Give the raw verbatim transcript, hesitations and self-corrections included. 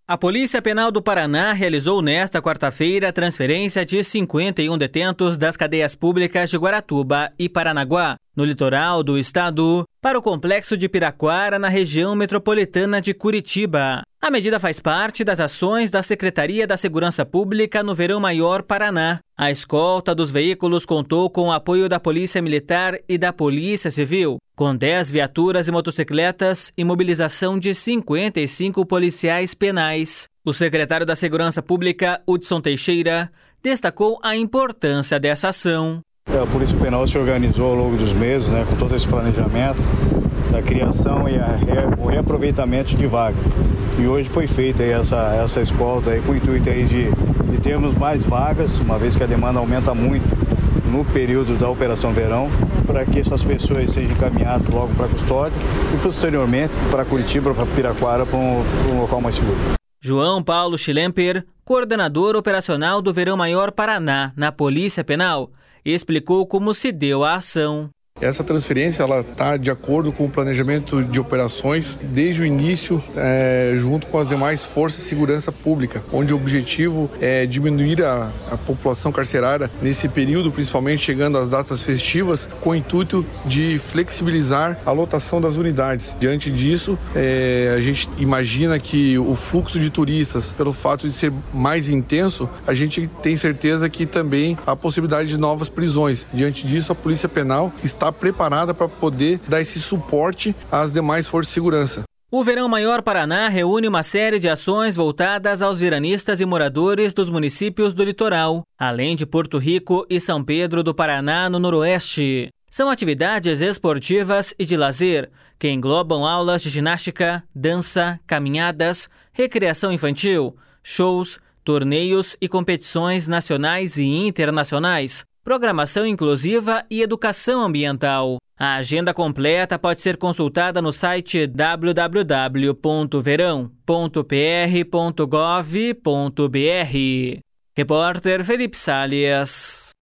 A Polícia Penal do Paraná realizou nesta quarta-feira a transferência de cinquenta e um detentos das cadeias públicas de Guaratuba e Paranaguá, no litoral do estado, para o complexo de Piraquara, na região metropolitana de Curitiba. A medida faz parte das ações da Secretaria da Segurança Pública no Verão Maior Paraná. A escolta dos veículos contou com o apoio da Polícia Militar e da Polícia Civil, com dez viaturas e motocicletas e mobilização de cinquenta e cinco policiais penais. O secretário da Segurança Pública, Hudson Teixeira, destacou a importância dessa ação. A Polícia Penal se organizou ao longo dos meses, né, com todo esse planejamento da criação e a re, o reaproveitamento de vagas. E hoje foi feita aí essa, essa escolta aí, com o intuito aí de, de termos mais vagas, uma vez que a demanda aumenta muito no período da Operação Verão, para que essas pessoas sejam encaminhadas logo para a custódia e posteriormente para Curitiba, para Piraquara, para um, para um local mais seguro. João Paulo Schlemper, coordenador operacional do Verão Maior Paraná, na Polícia Penal, explicou como se deu a ação. Essa transferência ela está de acordo com o planejamento de operações desde o início, é, junto com as demais forças de segurança pública, onde o objetivo é diminuir a, a população carcerária nesse período, principalmente chegando às datas festivas, com o intuito de flexibilizar a lotação das unidades. Diante disso, é, a gente imagina que o fluxo de turistas, pelo fato de ser mais intenso, a gente tem certeza que também há possibilidade de novas prisões. Diante disso, a Polícia Penal está preparada para poder dar esse suporte às demais forças de segurança. O Verão Maior Paraná reúne uma série de ações voltadas aos veranistas e moradores dos municípios do litoral, além de Porto Rico e São Pedro do Paraná, no noroeste. São atividades esportivas e de lazer, que englobam aulas de ginástica, dança, caminhadas, recreação infantil, shows, torneios e competições nacionais e internacionais, programação inclusiva e educação ambiental. A agenda completa pode ser consultada no site w w w ponto verão ponto p r ponto gov ponto b r. Repórter Felipe Salles.